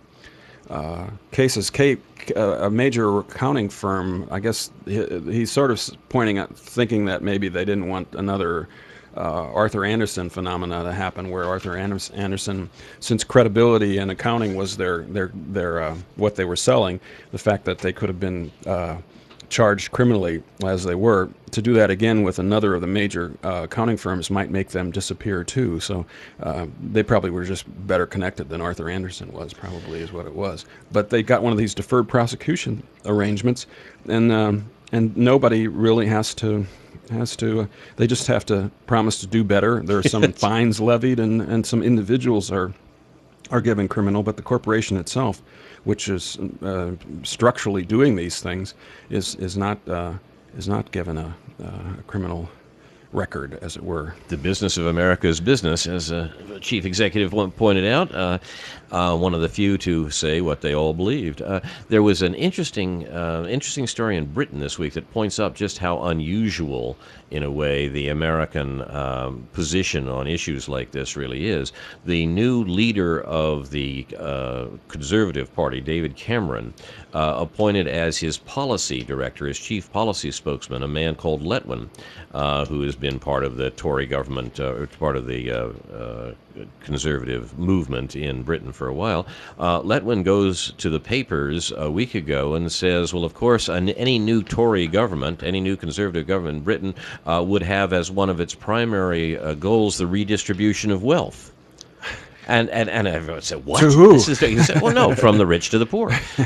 cases. A major accounting firm, I guess he's sort of pointing at thinking that maybe they didn't want another Arthur Andersen phenomena to happen, where Arthur Andersen, since credibility and accounting was their what they were selling, the fact that they could have been charged criminally as they were, to do that again with another of the major accounting firms might make them disappear too. So they probably were just better connected than Arthur Andersen was, probably is what it was. But they got one of these deferred prosecution arrangements, and nobody really has to. They just have to promise to do better. There are some fines levied, and some individuals are given criminal, but the corporation itself, which is structurally doing these things, is not given a criminal record, as it were. The business of America's business, as chief executive pointed out, one of the few to say what they all believed. There was an interesting story in Britain this week that points up just how unusual, in a way, the American position on issues like this really is. The new leader of the Conservative Party, David Cameron, appointed as his policy director, his chief policy spokesman, a man called Letwin, who has been part of the Tory government, part of the conservative movement in Britain for a while. Letwin goes to the papers a week ago and says, well, of course, any new Tory government, any new conservative government in Britain would have as one of its primary goals the redistribution of wealth. And everyone said, what? To who? He said, well, no, from the rich to the poor.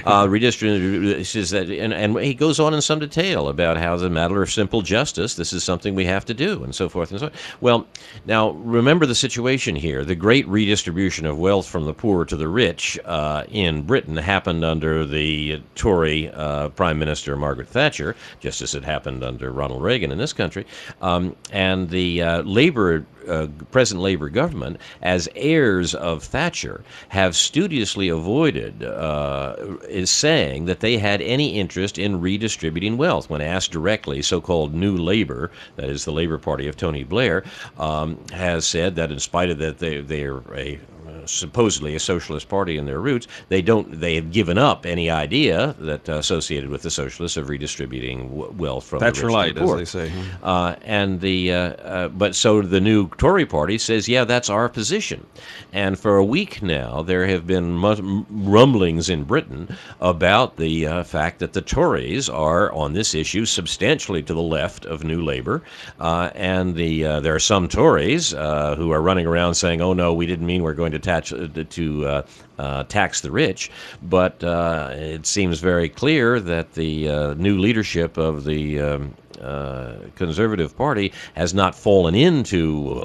And he goes on in some detail about how, as a matter of simple justice, this is something we have to do, and so forth and so on. Well, now, remember the situation here. The great redistribution of wealth from the poor to the rich in Britain happened under the Tory Prime Minister Margaret Thatcher, just as it happened under Ronald Reagan in this country. And the present Labour government, as heirs of Thatcher, have studiously avoided is saying that they had any interest in redistributing wealth. When asked directly, so-called New Labour, that is the Labour Party of Tony Blair, has said that in spite of that they are supposedly a socialist party in their roots, they have given up any idea that associated with the socialists of redistributing wealth from the rich to the poor. As they say. But so the new Tory party says, yeah, that's our position. And for a week now, there have been rumblings in Britain about the fact that the Tories are, on this issue, substantially to the left of New Labour. And there are some Tories who are running around saying, oh, no, we didn't mean we're going to tax the rich. But it seems very clear that the new leadership of the Conservative Party has not fallen into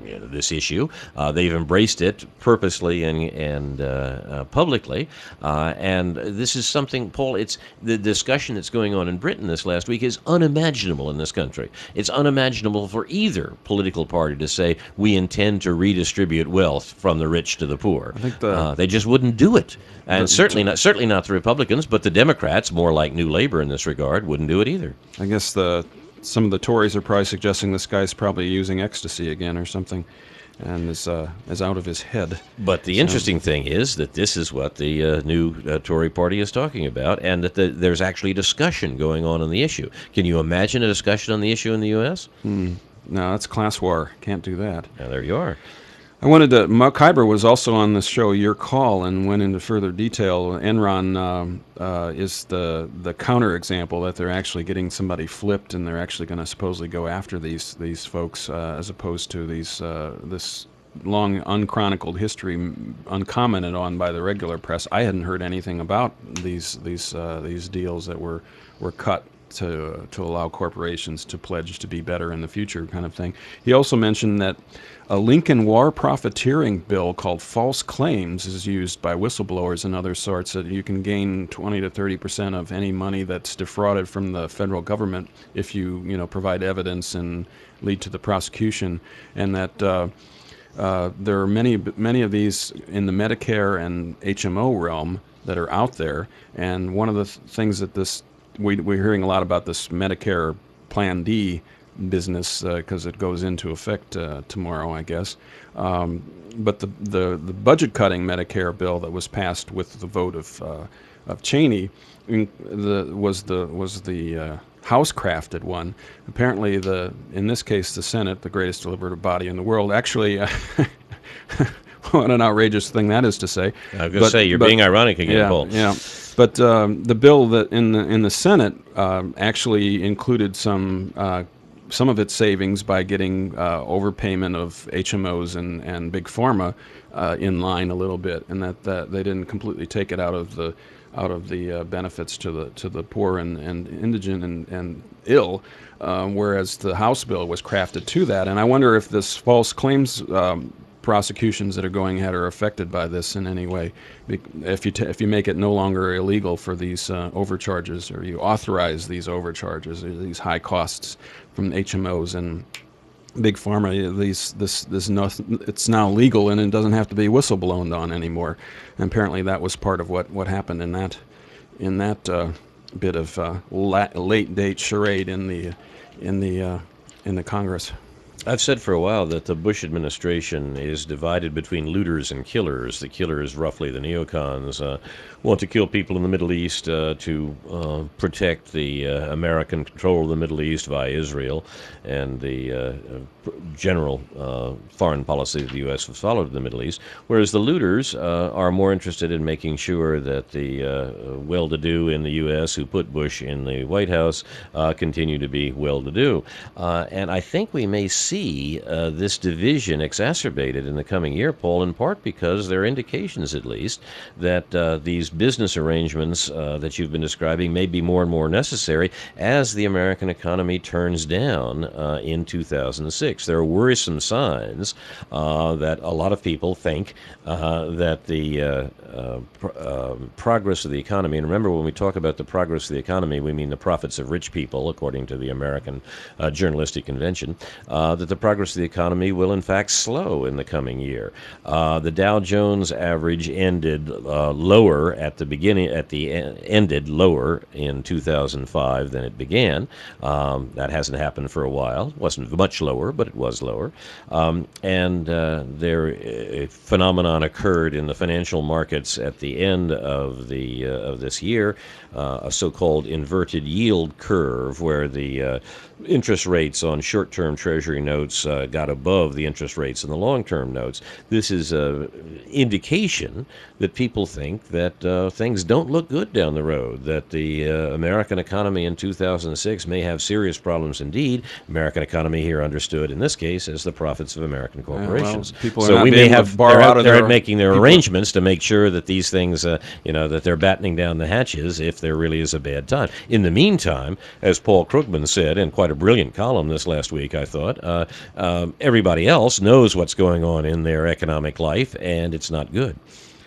this issue. They've embraced it purposely and publicly. And this is something, Paul, it's the discussion that's going on in Britain this last week is unimaginable in this country. It's unimaginable for either political party to say we intend to redistribute wealth from the rich to the poor. I think they just wouldn't do it. And certainly not the Republicans, but the Democrats, more like New Labor in this regard, wouldn't do it either. I guess some of the Tories are probably suggesting this guy's probably using ecstasy again or something, and is out of his head. But the interesting thing is that this is what the new Tory party is talking about, and that there's actually discussion going on the issue. Can you imagine a discussion on the issue in the U.S.? No, that's class war. Can't do that. Now, there you are. I wanted to. Mark Hyber was also on this show, Your Call, and went into further detail. Enron is the counterexample that they're actually getting somebody flipped, and they're actually going to supposedly go after these folks, as opposed to this long unchronicled history uncommented on by the regular press. I hadn't heard anything about these deals that were cut to allow corporations to pledge to be better in the future, kind of thing. He also mentioned that a Lincoln war profiteering bill called false claims is used by whistleblowers and other sorts, that you can gain 20 to 30% of any money that's defrauded from the federal government if you provide evidence and lead to the prosecution, and that there are many of these in the Medicare and HMO realm that are out there. And one of the things that we're hearing a lot about this Medicare Plan D business because it goes into effect tomorrow, I guess. But the budget cutting Medicare bill that was passed with the vote of Cheney was the House crafted one. Apparently, in this case, the Senate, the greatest deliberative body in the world, actually. What an outrageous thing that is to say. I was going to say, you're being ironic again, Paul. Yeah. But the bill that in the Senate actually included some of its savings by getting overpayment of HMOs and big pharma in line a little bit, and that they didn't completely take it out of the benefits to the poor and indigent and ill, whereas the House bill was crafted to that. And I wonder if this false claims prosecutions that are going ahead are affected by this in any way. If you make it no longer illegal for these overcharges, or you authorize these overcharges, or these high costs from HMOs and big pharma, it's now legal and it doesn't have to be whistleblown on anymore. And apparently that was part of what happened in that bit of late date charade in the Congress. I've said for a while that the Bush administration is divided between looters and killers. The killers, roughly the neocons, want to kill people in the Middle East to protect the American control of the Middle East via Israel and the general foreign policy that the U.S. has followed in the Middle East, whereas the looters are more interested in making sure that the well-to-do in the U.S. who put Bush in the White House continue to be well-to-do. And I think we may see this division exacerbated in the coming year, Paul, in part because there are indications, at least, that these business arrangements that you've been describing may be more and more necessary as the American economy turns down in 2006. There are worrisome signs that a lot of people think that the progress of the economy, and remember, when we talk about the progress of the economy, we mean the profits of rich people, according to the American Journalistic Convention, that the progress of the economy will in fact slow in the coming year. The Dow Jones average ended lower at the beginning, ended lower in 2005 than it began. That hasn't happened for a while. It wasn't much lower, but it was lower. And a phenomenon occurred in the financial markets at the end of this year, a so-called inverted yield curve, where the interest rates on short-term Treasury notes got above the interest rates in the long-term notes. This is an indication that people think that things don't look good down the road, that the American economy in 2006 may have serious problems indeed. American economy here understood in this case as the profits of American corporations. So we may have they're making their arrangements to make sure that these things, that they're battening down the hatches if there really is a bad time. In the meantime, as Paul Krugman said in quite a brilliant column this last week, I thought, everybody else knows what's going on in their economic life, and it's not good.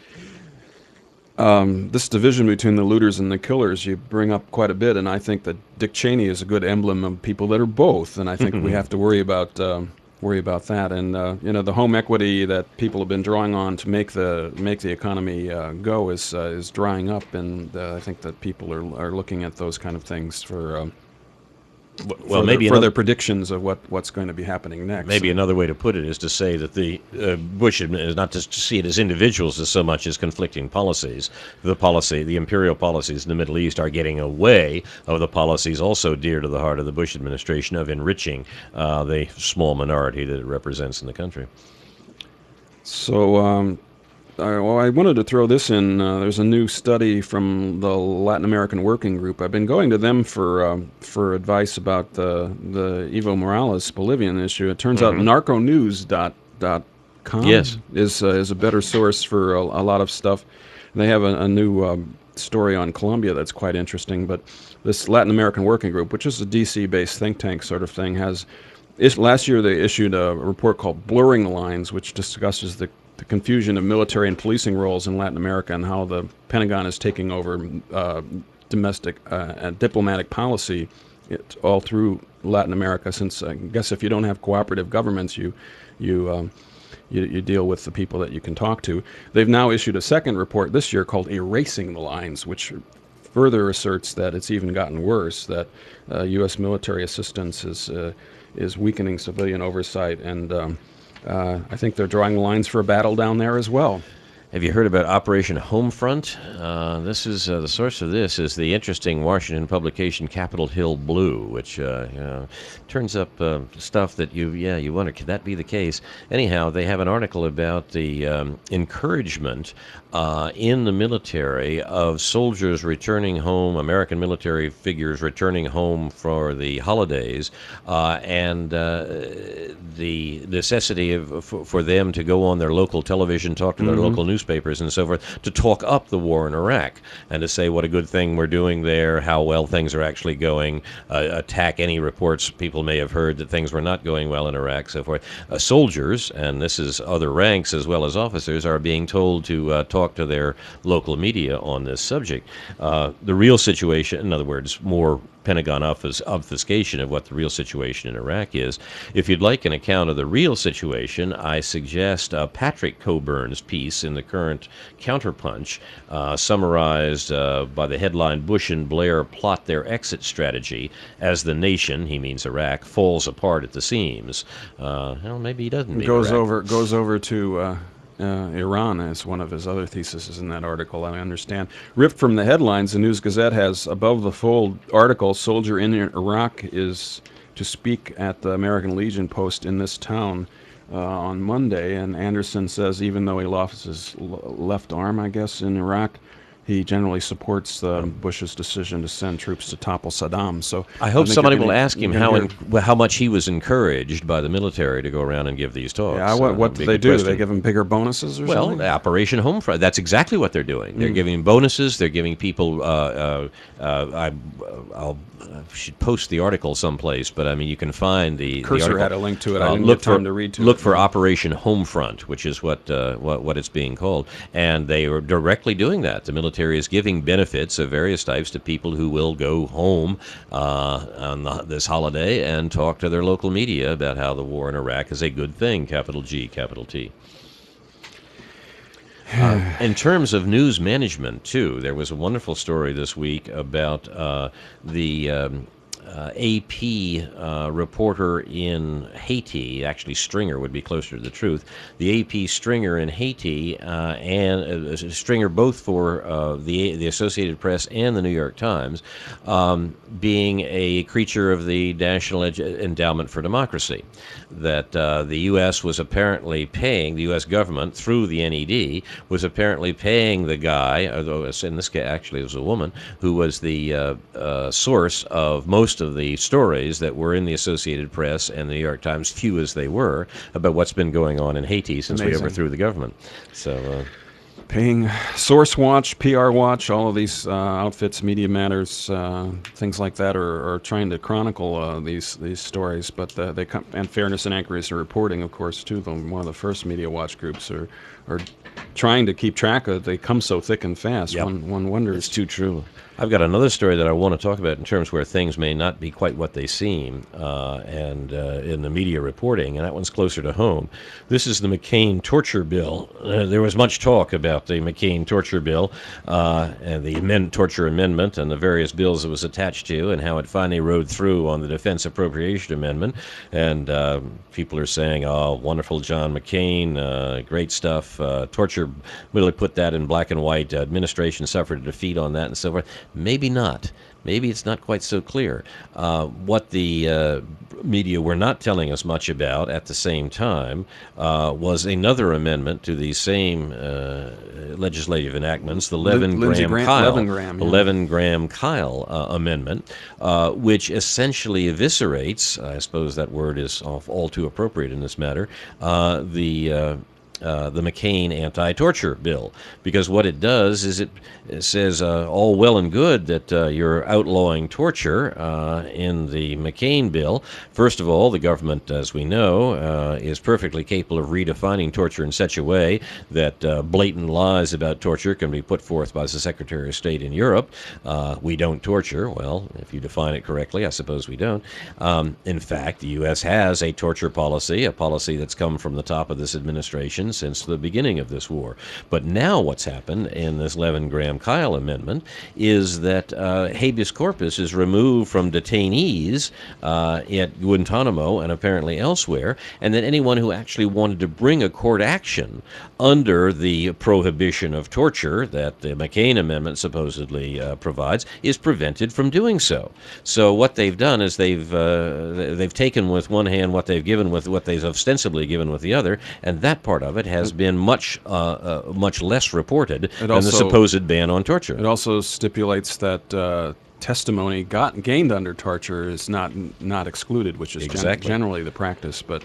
This division between the looters and the killers you bring up quite a bit, and I think that Dick Cheney is a good emblem of people that are both, and I think we have to worry about that. And the home equity that people have been drawing on to make the economy go is drying up, and I think that people are looking at those kind of things for their predictions of what's going to be happening next. Maybe another way to put it is to say that the Bush is not to see it as individuals as so much as conflicting policies. The imperial policies in the Middle East are getting away of the policies also dear to the heart of the Bush administration of enriching the small minority that it represents in the country. So, I wanted to throw this in. There's a new study from the Latin American Working Group. I've been going to them for advice about the Evo Morales Bolivian issue. It turns out narconews.com is a better source for a lot of stuff. They have a new story on Colombia that's quite interesting. But this Latin American Working Group, which is a DC-based think tank sort of thing, last year they issued a report called Blurring the Lines, which discusses the confusion of military and policing roles in Latin America and how the Pentagon is taking over domestic and diplomatic policy all through Latin America. Since I guess if you don't have cooperative governments, you deal with the people that you can talk to. They've now issued a second report this year called Erasing the Lines, which further asserts that it's even gotten worse, that U.S. military assistance is weakening civilian oversight, and I think they're drawing the lines for a battle down there as well. Have you heard about Operation Homefront? This is the source of this is the interesting Washington publication Capitol Hill Blue, which turns up stuff that you wonder, could that be the case? Anyhow, they have an article about the encouragement in the military of soldiers returning home, American military figures returning home for the holidays, and the necessity for them to go on their local television, talk to their local newspapers and so forth, to talk up the war in Iraq and to say what a good thing we're doing there, how well things are actually going, attack any reports people may have heard that things were not going well in Iraq, so forth. Soldiers, and this is other ranks as well as officers, are being told to talk to their local media on this subject. The real situation, in other words, more Pentagon obfuscation of what the real situation in Iraq is. If you'd like an account of the real situation, I suggest Patrick Coburn's piece in the current Counterpunch, summarized by the headline, Bush and Blair plot their exit strategy as the nation, he means Iraq, falls apart at the seams. Well, maybe he doesn't mean goes Iraq. over to Iran as one of his other theses in that article, I understand. Ripped from the headlines, the News Gazette has above the fold article, Soldier in Iraq is to speak at the American Legion post in this town on Monday, and Anderson says even though he lost his left arm, I guess, in Iraq, he generally supports Bush's decision to send troops to topple Saddam. So I hope somebody will ask him how much he was encouraged by the military to go around and give these talks. Yeah, what do they do? Do they give him bigger bonuses or something? Well, Operation Homefront, that's exactly what they're doing. They're giving bonuses. They're giving people, I should post the article someplace, but I mean, you can find the Cursor article. had a link to it. I didn't get time to read to it. Look for Operation Homefront, which is what it's being called. And they are directly doing that. The military is giving benefits of various types to people who will go home on this holiday and talk to their local media about how the war in Iraq is a good thing, capital G, capital T. In terms of news management, too, there was a wonderful story this week about the AP reporter in Haiti, actually Stringer would be closer to the truth, the AP Stringer in Haiti, and Stringer both for the Associated Press and the New York Times, being a creature of the National Endowment for Democracy, that the U.S. was apparently paying, the U.S. government through the NED was apparently paying the guy, although in this case actually it was a woman, who was the source of most of the stories that were in the Associated Press and the New York Times, few as they were, about what's been going on in Haiti since we overthrew the government. So paying Source Watch, PR Watch, all of these outfits, Media Matters, things like that, are trying to chronicle these stories. But they come, and Fairness and Accuracy Reporting, of course, too. One of the first Media Watch groups are trying to keep track of. They come so thick and fast. Yep. One wonders. It's too true. I've got another story that I want to talk about in terms where things may not be quite what they seem, and in the media reporting, and that one's closer to home. This is the McCain torture bill. There was much talk about the McCain torture bill and the torture amendment and the various bills it was attached to, and how it finally rode through on the Defense Appropriation Amendment. And people are saying, "Oh, wonderful, John McCain, great stuff. Torture, really put that in black and white. Administration suffered a defeat on that, and so forth." Maybe not. Maybe it's not quite so clear. What the media were not telling us much about at the same time was another amendment to the same legislative enactments, the Levin-Graham-Kyle Amendment, which essentially eviscerates, I suppose that word is all too appropriate in this matter, the McCain anti-torture bill, because what it does is it says all well and good that you're outlawing torture in the McCain bill. First of all, the government, as we know, is perfectly capable of redefining torture in such a way that blatant lies about torture can be put forth by the Secretary of State in Europe. We don't torture. Well, if you define it correctly, I suppose we don't. In fact, the U.S. has a torture policy, a policy that's come from the top of this administration since the beginning of this war. But now what's happened in this Levin-Graham-Kyle amendment is that habeas corpus is removed from detainees at Guantanamo and apparently elsewhere, and that anyone who actually wanted to bring a court action under the prohibition of torture that the McCain amendment supposedly provides is prevented from doing so. So what they've done is they've taken with one hand what they've given with what they've ostensibly given with the other, and that part of it has been much less reported than the supposed ban on torture. It also stipulates that testimony gained under torture is not excluded, which is generally the practice. But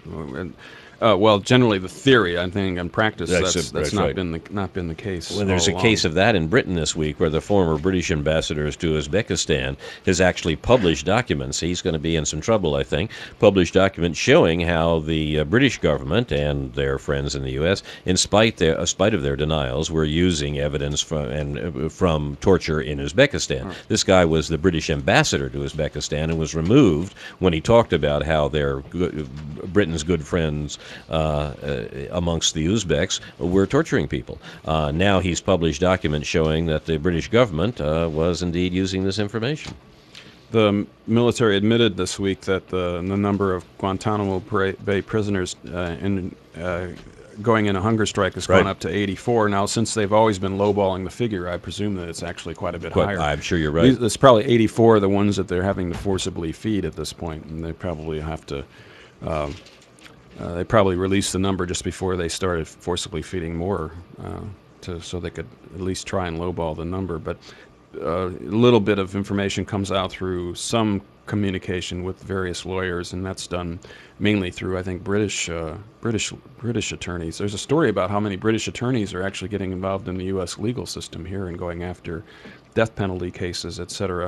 generally the theory, I think, and practice that's not been the case. Well, there's a case of that in Britain this week, where the former British ambassador to Uzbekistan has actually published documents. He's going to be in some trouble, I think. Published documents showing how the British government and their friends in the U.S., in spite of their denials, were using evidence from torture in Uzbekistan. Right. This guy was the British ambassador to Uzbekistan and was removed when he talked about how Britain's good friends amongst the Uzbeks were torturing people. Now he's published documents showing that the British government was indeed using this information. The military admitted this week that the number of Guantanamo Bay prisoners going in a hunger strike has gone up to 84. Now, since they've always been lowballing the figure, I presume that it's actually quite a bit higher. I'm sure you're right. It's probably 84 the ones that they're having to forcibly feed at this point, and they probably have to... they probably released the number just before they started forcibly feeding more, so they could at least try and lowball the number. But a little bit of information comes out through some communication with various lawyers, and that's done mainly through, I think, British attorneys. There's a story about how many British attorneys are actually getting involved in the U.S. legal system here and going after death penalty cases, etc.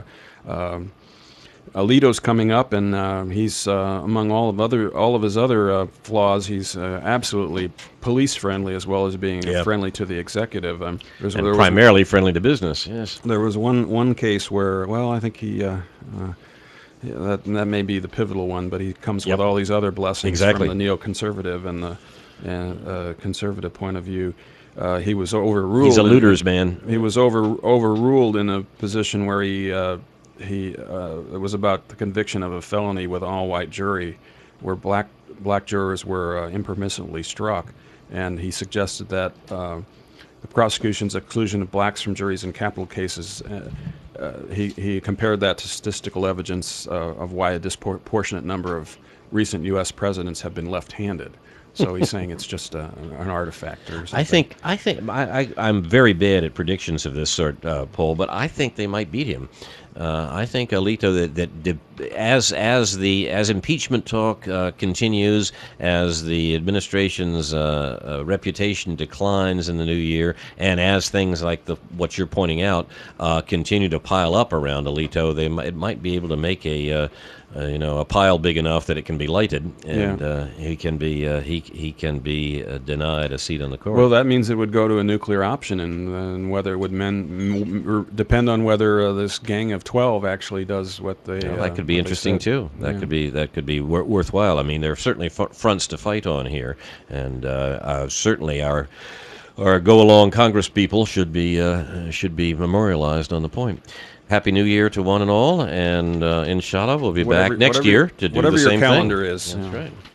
Alito's coming up, and he's among all of his other flaws. He's absolutely police friendly, as well as being friendly to the executive, and primarily friendly to business. Yes, there was one case where, well, I think he that may be the pivotal one, but he comes with all these other blessings from the neoconservative and the conservative point of view. He was overruled. He's a looters man. He was overruled in a position where it was about the conviction of a felony with an all-white jury, where black jurors were impermissibly struck, and he suggested that the prosecution's exclusion of blacks from juries in capital cases. He compared that to statistical evidence of why a disproportionate number of recent U.S. presidents have been left-handed. So he's saying it's just an artifact or something. I'm very bad at predictions of this sort, Paul, but I think they might beat him. I think Alito as impeachment talk continues, as the administration's reputation declines in the new year, and as things like what you're pointing out continue to pile up around Alito, it might be able to make a pile big enough that it can be lighted, and he can be denied a seat on the court. Well, that means it would go to a nuclear option, and whether it would depend on whether this Gang of 12 actually does what they. Well, that could be interesting too. That could be worthwhile. I mean, there are certainly fronts to fight on here, and certainly our go along Congress people should be memorialized on the point. Happy New Year to one and all, and inshallah we'll be back next year to do the same thing. Whatever your calendar is. That's right.